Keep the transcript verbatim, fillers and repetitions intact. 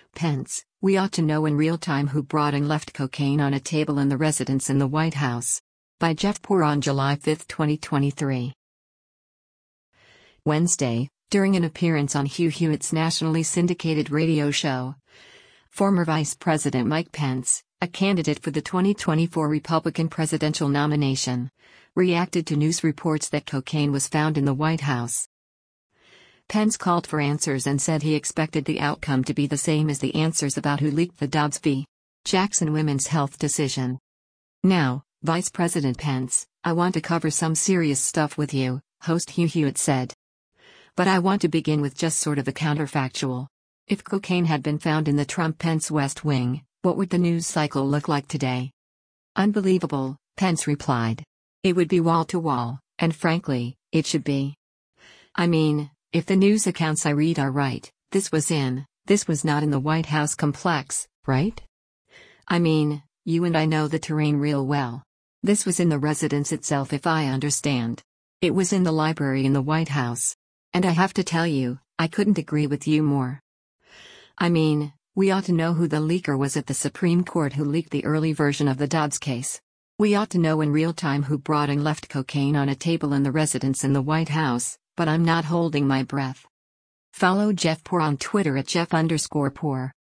Pence, we ought to know in real time who brought and left cocaine on a table in the residence in the White House. By Jeff Poor on July fifth, twenty twenty-three. Wednesday, during an appearance on Hugh Hewitt's nationally syndicated radio show, former Vice President Mike Pence, a candidate for the twenty twenty-four Republican presidential nomination, reacted to news reports that cocaine was found in the White House. Pence called for answers and said he expected the outcome to be the same as the answers about who leaked the Dobbs v. Jackson women's health decision. Now, Vice President Pence, I want to cover some serious stuff with you, host Hugh Hewitt said. But I want to begin with just sort of a counterfactual. If cocaine had been found in the Trump-Pence West Wing, what would the news cycle look like today? Unbelievable, Pence replied. It would be wall to wall, and frankly, it should be. I mean, if the news accounts I read are right, this was in, this was not in the White House complex, right? I mean, you and I know the terrain real well. This was in the residence itself if I understand. It was in the library in the White House. And I have to tell you, I couldn't agree with you more. I mean, we ought to know who the leaker was at the Supreme Court who leaked the early version of the Dobbs case. We ought to know in real time who brought and left cocaine on a table in the residence in the White House, but I'm not holding my breath. Follow Jeff Poor on Twitter at Jeff underscore Poor.